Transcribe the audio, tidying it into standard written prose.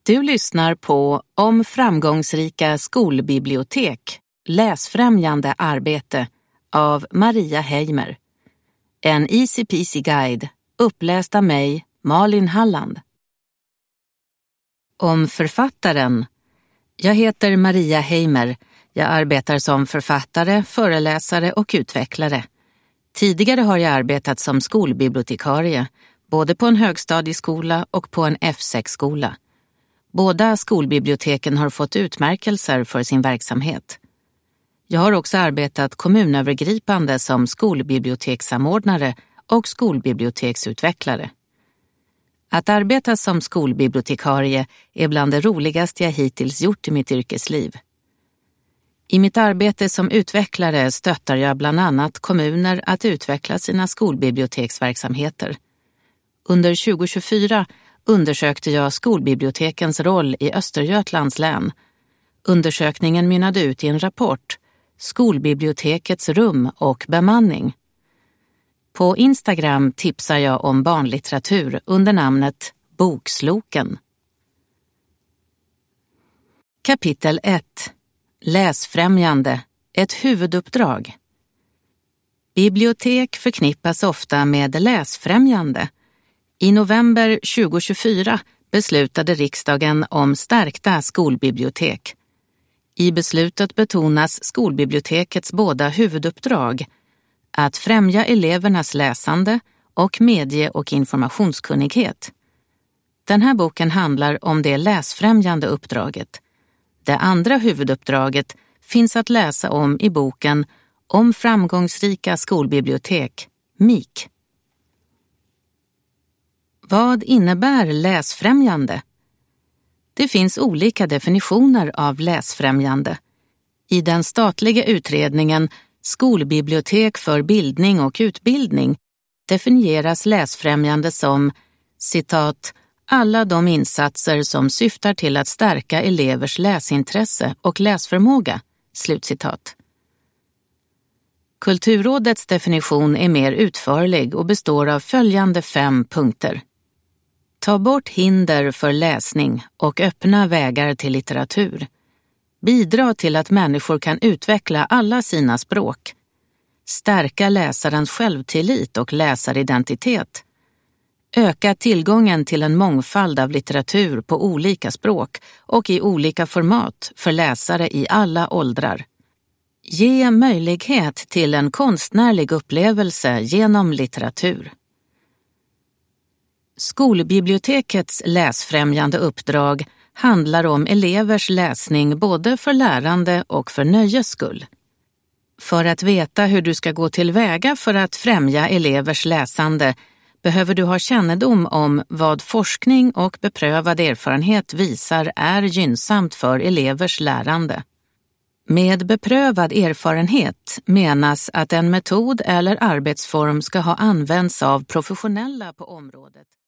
Du lyssnar på Om framgångsrika skolbibliotek, läsfrämjande arbete av Maria Heimer. En easy peasy guide, uppläst av mig, Malin Halland. Om författaren. Jag heter Maria Heimer. Jag arbetar som författare, föreläsare och utvecklare. Tidigare har jag arbetat som skolbibliotekarie, både på en högstadieskola och på en F6-skola. Båda skolbiblioteken har fått utmärkelser för sin verksamhet. Jag har också arbetat kommunövergripande som skolbibliotekssamordnare och skolbiblioteksutvecklare. Att arbeta som skolbibliotekarie är bland det roligaste jag hittills gjort i mitt yrkesliv. I mitt arbete som utvecklare stöttar jag bland annat kommuner att utveckla sina skolbiblioteksverksamheter. Under 2024 undersökte jag skolbibliotekens roll i Östergötlands län. Undersökningen mynnade ut i en rapport, Skolbibliotekets rum och bemanning. På Instagram tipsar jag om barnlitteratur under namnet Boksloken. Kapitel 1. Läsfrämjande, ett huvuduppdrag. Bibliotek förknippas ofta med läsfrämjande. I november 2024 beslutade riksdagen om stärkta skolbibliotek. I beslutet betonas skolbibliotekets båda huvuduppdrag, att främja elevernas läsande och medie- och informationskunnighet. Den här boken handlar om det läsfrämjande uppdraget. Det andra huvuduppdraget finns att läsa om i boken Om framgångsrika skolbibliotek, MIK. Vad innebär läsfrämjande? Det finns olika definitioner av läsfrämjande. I den statliga utredningen Skolbibliotek för bildning och utbildning definieras läsfrämjande som, citat, alla de insatser som syftar till att stärka elevers läsintresse och läsförmåga, slutcitat. Kulturrådets definition är mer utförlig och består av följande 5 punkter. Ta bort hinder för läsning och öppna vägar till litteratur. Bidra till att människor kan utveckla alla sina språk. Stärka läsarens självtillit och läsaridentitet. Öka tillgången till en mångfald av litteratur på olika språk och i olika format för läsare i alla åldrar. Ge möjlighet till en konstnärlig upplevelse genom litteratur. Skolbibliotekets läsfrämjande uppdrag handlar om elevers läsning både för lärande och för nöjes skull. För att veta hur du ska gå tillväga för att främja elevers läsande behöver du ha kännedom om vad forskning och beprövad erfarenhet visar är gynnsamt för elevers lärande. Med beprövad erfarenhet menas att en metod eller arbetsform ska ha använts av professionella på området.